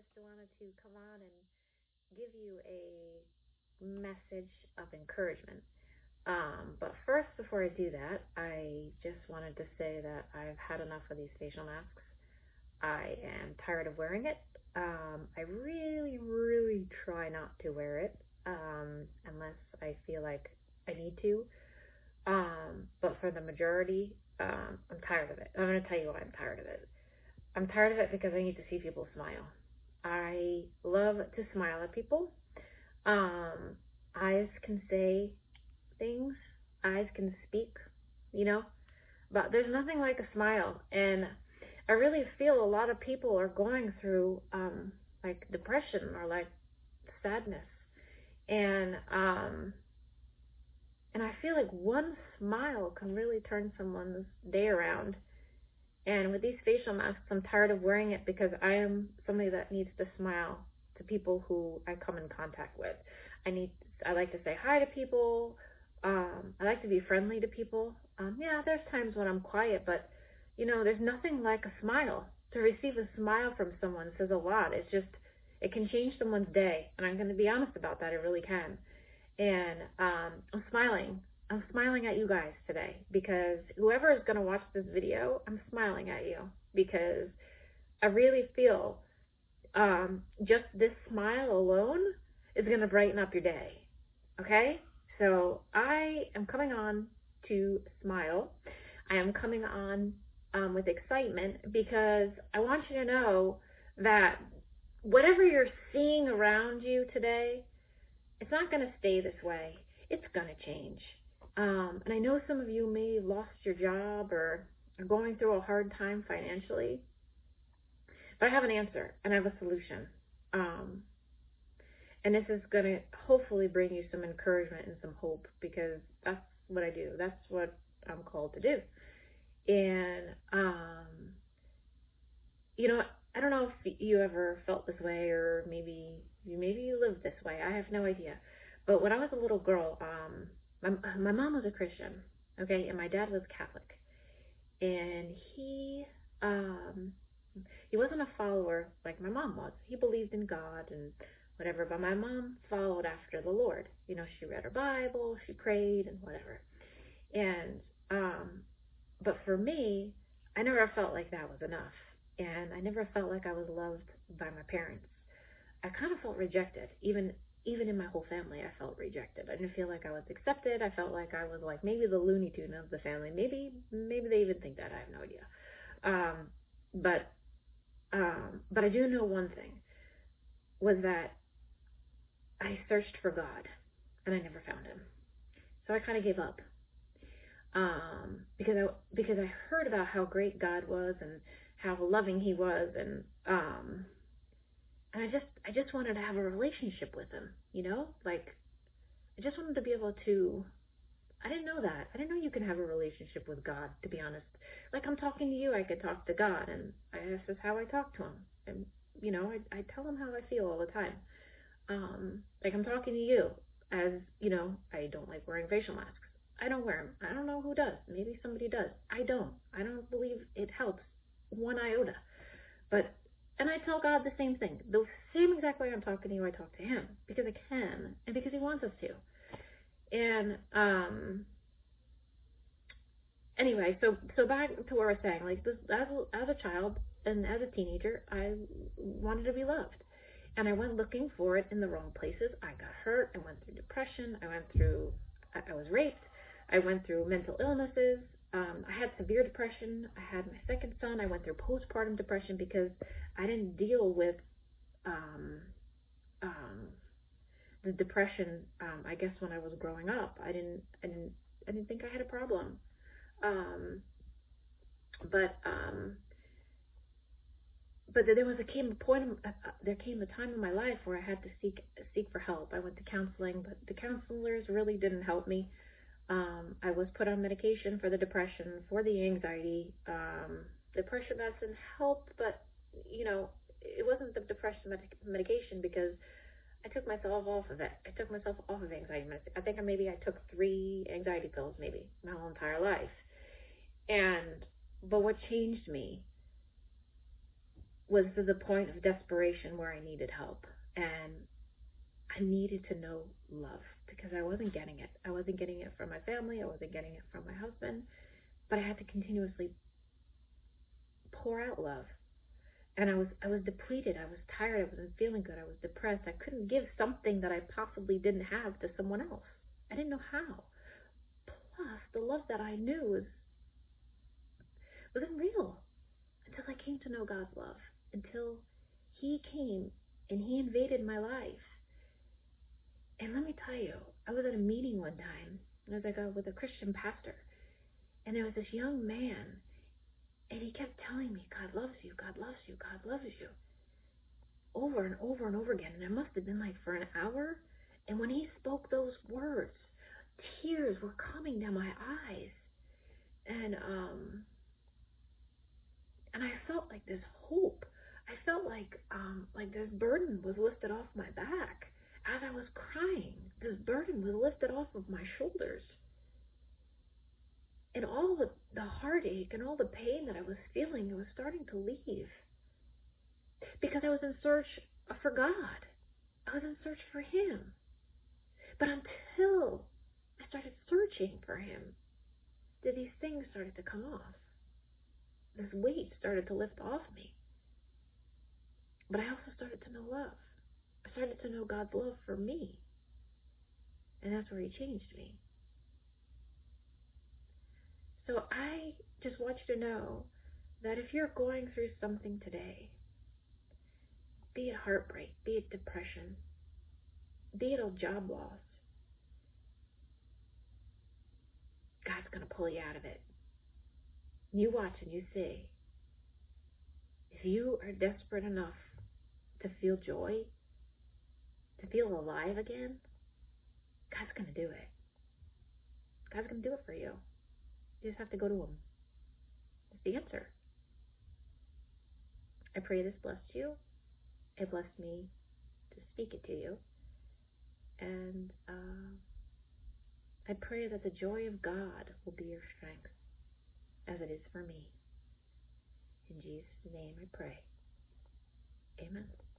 just wanted to come on and give you a message of encouragement. But first, before I do that, I just wanted to say that I've had enough of these facial masks. I am tired of wearing it. I really, really try not to wear it unless I feel like I need to. But for the majority, I'm tired of it. I'm going to tell you why I'm tired of it. I'm tired of it because I need to see people smile. I love to smile at people. Eyes can say things. Eyes can speak, you know, but there's nothing like a smile. And I really feel a lot of people are going through, like depression or like sadness. And and I feel like one smile can really turn someone's day around. And with these facial masks, I'm tired of wearing it because I am somebody that needs to smile to people who I come in contact with. I like to say hi to people. I like to be friendly to people. Yeah, there's times when I'm quiet, but there's nothing like a smile. To receive a smile from someone says a lot. It can change someone's day, and I'm going to be honest about that. It really can. And I'm smiling. I'm smiling at you guys today because whoever is going to watch this video, I'm smiling at you because I really feel just this smile alone is going to brighten up your day. Okay? So I am coming on to smile. I am coming on with excitement because I want you to know that whatever you're seeing around you today, it's not going to stay this way. It's going to change. And I know some of you may have lost your job or are going through a hard time financially, but I have an answer and I have a solution. And this is going to hopefully bring you some encouragement and some hope because that's what I do. That's what I'm called to do. And, I don't know if you ever felt this way or maybe you lived this way. I have no idea. But when I was a little girl, my mom was a Christian, okay, and my dad was Catholic. And he wasn't a follower like my mom was. He believed in God and whatever, but my mom followed after the Lord. She read her Bible, she prayed and whatever. And but for me, I never felt like that was enough. And I never felt like I was loved by my parents. I kind of felt rejected. Even in my whole family, I felt rejected. I didn't feel like I was accepted. I felt like I was like maybe the Looney Tune of the family. Maybe they even think that. I have no idea. But I do know one thing, was that I searched for God and I never found him. So I kind of gave up. Because I heard about how great God was and how loving he was, and I just wanted to have a relationship with him, like I just wanted to be able to. I didn't know that. I didn't know you can have a relationship with God, to be honest. Like I'm talking to you, I could talk to God, and this is how I talk to him. And I tell him how I feel all the time. Like I'm talking to you, as I don't like wearing facial masks. I don't wear them. I don't know who does. Maybe somebody does. I don't believe it helps one iota. And I tell God the same thing. The same exact way I'm talking to you, I talk to him. Because I can. And because he wants us to. And, anyway, so back to what I was saying. Like, this, as a child and as a teenager, I wanted to be loved. And I went looking for it in the wrong places. I got hurt. I went through depression. I was raped. I went through mental illnesses. I had severe depression. I had my second son. I went through postpartum depression because I didn't deal with the depression. I guess when I was growing up, I didn't think I had a problem. But there came a time in my life where I had to seek for help. I went to counseling, but the counselors really didn't help me. I was put on medication for the depression, for the anxiety. Depression medicine helped, but it wasn't the depression medication because I took myself off of it. I took myself off of anxiety medicine. I think I took 3 anxiety pills maybe my whole entire life. But what changed me was to the point of desperation where I needed help. And I needed to know love because I wasn't getting it. I wasn't getting it from my family. I wasn't getting it from my husband. But I had to continuously pour out love. And I was depleted. I was tired. I wasn't feeling good. I was depressed. I couldn't give something that I possibly didn't have to someone else. I didn't know how. Plus, the love that I knew wasn't real until I came to know God's love. Until He came and He invaded my life. And let me tell you, I was at a meeting one time. I was with a Christian pastor. And there was this young man. And he kept telling me, God loves you, God loves you, God loves you. Over and over and over again. And it must have been for an hour. And when he spoke those words, tears were coming down my eyes. And I felt this hope. I felt like this burden was lifted off my back. As I was crying, this burden was lifted off of my shoulders. And all the heartache and all the pain that I was feeling, it was starting to leave. Because I was in search for God. I was in search for Him. But until I started searching for Him, did these things started to come off. This weight started to lift off me. But I also started to know love. I started to know God's love for me. And that's where He changed me. So I just want you to know that if you're going through something today, be it heartbreak, be it depression, be it a job loss, God's going to pull you out of it. You watch and you see. If you are desperate enough to feel joy, to feel alive again, God's going to do it. God's going to do it for you. You just have to go to Him. That's the answer. I pray this blessed you. It blessed me to speak it to you. And I pray that the joy of God will be your strength, as it is for me. In Jesus' name I pray. Amen.